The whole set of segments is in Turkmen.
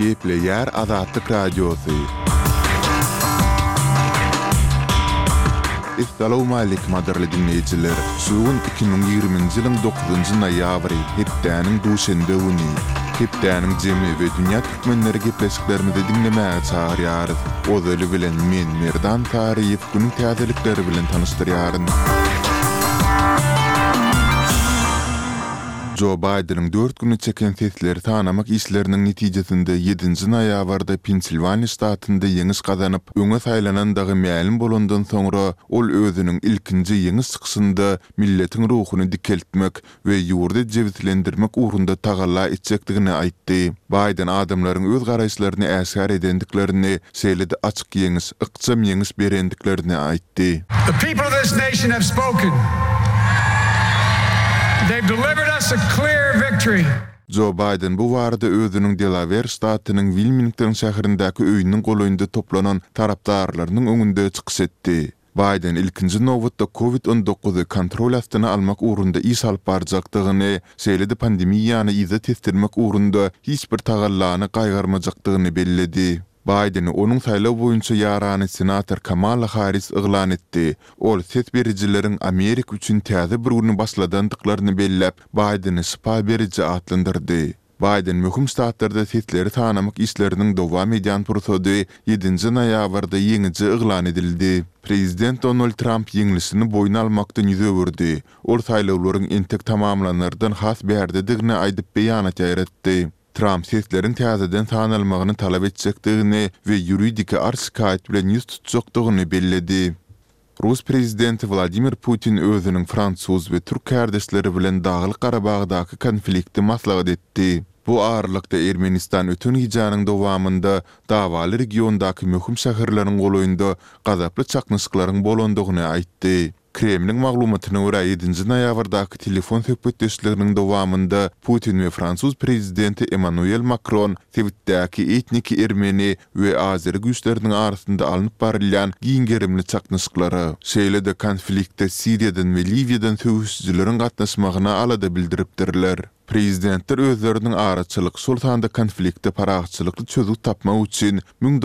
Kepler Azatlyk Radiosu. Assalamu alaykum adarly dinleyijiler. Suwun 2020-nji ýylyň 9-njy noýabry hepdäniň duşende güni. Hepdäniň jemy we dünýä türkmenleri gepleşiklerimizi dinlemäge çagyrýarys. Ozaly bilen men Merdan Tariýew günüň täzelikleri bilen tanışdyrýaryn. Joe Biden'ın 4 günü çeken sesleri tanamak işlerinin netijesinde 7-nji noýabrda Pensilvania ştatynda ýeňiş gazanyp, öňe saýlanandagy mälim bolandan soňra ol özüniň ilkinji ýeňiş çykysynda milletiň ruhuny dikeltmek we ýurda jewitlendirmek ugrunda tagalla etjekdigini aýtdy. Biden adamlaryň öz garaýşlaryny äsgär edendiklerini, şeýlede açyk ýeňiş, ykjam ýeňiş berendiklerini aýtdy. The people of this nation have spoken. They've delivered us a clear victory. Joe Biden bu warda özüniň Delaware ştatynyň Wilmington şäherindäki öýüniň golaýynda toplanan tarapdarlarynyň öňünde çykyş etdi. Biden ilkinji nowatda COVID-19 kontrol astyna almak ugrunda iş alyp barjakdygyny, şeýlede pandemiýany izet etdirmek ugrunda hiç bir tagallany gaýgarmajakdygyny bellädi. Biden'i onun saýlaw boýunça ýarany senator Kamala Harris yglan etdi. Ol ses berejileriň Amerika üçin täze bir güni başladandyklaryny belläp, Biden'i şypa beriji atlandyrdy. Biden möhüm ştatlarda sesleri tanamak işleriniň dowam edýän prosesy 7-nji noýabrda ýeňiji yglan edildi. Prezident Donald Trump ýeňlisini boýna almakdan ýüz öwürdi. Ol saýlawlaryň entek tamamlanardan has berdidigini aýdyp beýanat ýaratdy. Trump seslerin täzeden tanalmagyny talap etjekdigini we ýuridik arşykaýat bilen ýüz tutjakdygyny belledi. Rus prezidenti Vladimir Putin özüniň Fransuz we Türk kardeşleri bilen Dağlyk Garabagdaky konflikti maslahat etdi. Bu ağırlykda Ermenistan ötün hijanyň dowamında dawaly regiondaky möhüm şäherleriň golaýynda gazaply çaknyşyklaryň bolandygyny aýtdy. Kremlin maglumatyna görä 7-nji noýabrdaky telefon söhbetdeşliginiň dowamında Putin we Fransuz prezidenti Emmanuel Macron Twitter'däki etnik ermeni we azeri güýçleriniň arasynda alınıp barylýan giňgerimli çaknyşyklary, şeýlede konfliktde Siriýadan we Libiýadan söwüşçileriň gatnaşmagyna alada bildiripdirler. Prezidentler özleriniň araçylyk sultanda konfliktde paragçylykly çözük tapmak üçin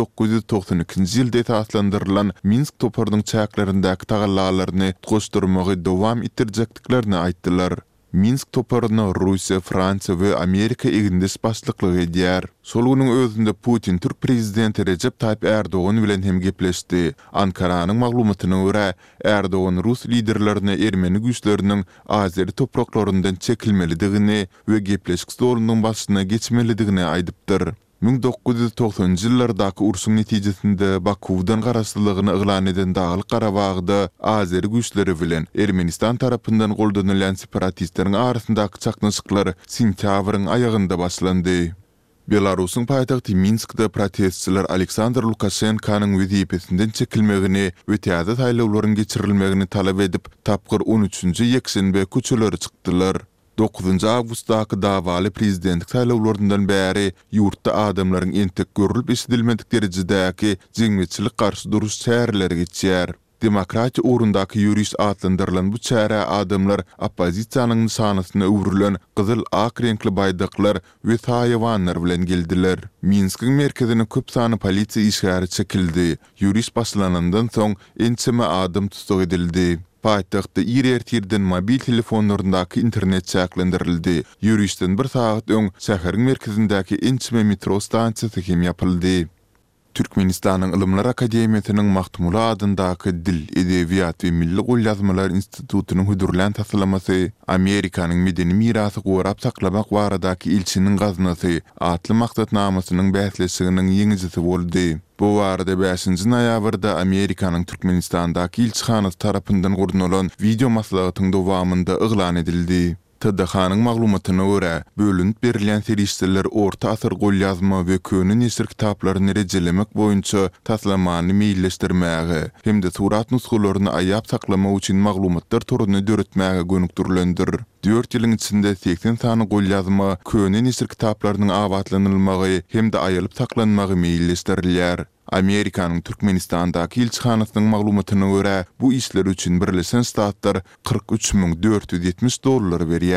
1992-nji ýylda esaslandyrylan Minsk toparynyň çäklerindäki tagallalaryny goşdurmagy dowam etdirjekdiklerini aýtdylar. Minsk toparyny Russiýa, Fransiýa we Amerika egindis başlyklyk edýär. Sol güniň özünde Putin Türk prezidenti Recep Tayyip Erdoğan bilen hem gepleşdi. Ankaranyň maglumatyna görä, Erdoğan Rus liderlerine ermeni güýçleriniň azeri topraklaryndan çekilmelidigini we gepleşik stolynyň başyna geçmelidigini aýdypdyr. 1990-njy ýyllardaky urşuň netijesinde Bakuwdan garaşsyzlygyny yglan eden Dağlyk Garabagda azeri güýçleri bilen Ermenistan tarapyndan goldanylan separatistleriň arasyndaky çaknyşyklar sentýabryň aýagynda başlandy. Belarusyň paýtagty Minskde protestçiler Aleksandr Lukashenkanyň wezipesinden çekilmegini we täze saýlawlaryň geçirilmegini talap edip tapgyr 13-nji ýekşenbe köçeleri çykdylar. 9-njy awgustdaky dawaly prezidentlik saýlawlaryndan bäri ýurtda adamlaryň entek görülip eşidilmedik derejedäki jeňmeçilik garşy duruş çäreleri geçýär. Demokratiýa ugrundaky ýürüş atlandyrylan bu çäre adamlar oppozisiýanyň nişanasyna öwrülen gyzyl ak renkli baýdaklar we taýwanlar bilen geldiler. Minskiň merkezine köp sany polisiýa işgäri çekildi. Ýürüş başlanandan soň ençeme adam tutuk edildi. Paýtagtda ýer-ýerden mobil telefonlaryndaky internet çäklendirildi. Ýürüşden bir saat öň şäheriň merkezindäki ençeme metro stansiýasy hem ýapyldy. Türkmenistanyň Ilymlar Akademiýasynyň Mahtumula adyndaky Dil, Edebiýat we Milli Golýazmalar institutynyň hudurlan taslamasy, Amerikanyň medeni mirasy gorap saklamak baradaky ilçiniň gaznasy atly maksatnamasynyň bäsleşiginiň ýeňijisi boldy. Bu barada 5-nji noýabrda Amerikanyň Türkmenistandaky ilçihanasy tarapyndan gurnulan video maslahatynyň dowamında yglan edildi. TDH-nyň maglumatyna görä, bölünip berilýän serişler orta asyr golýazma we köni nesir kitaplaryny rejelemek boýunça taslamany meýilleşdirmäge hem-de surat nuskalaryny aýap saklamak üçin maglumatlar turuny döretmäge gönükdirilendir. 4 ýylyň içinde 80 sany golýazma, köni nesir kitaplarynyň awatlanylmagy hem-de aýalyp saklanmagy meýilleşdirilýär. Amerikanyň Türkmenistandaky ilçihanasynyň maglumatyna görä, bu işler üçin Birleşen Ştatlar $43.470 berýär.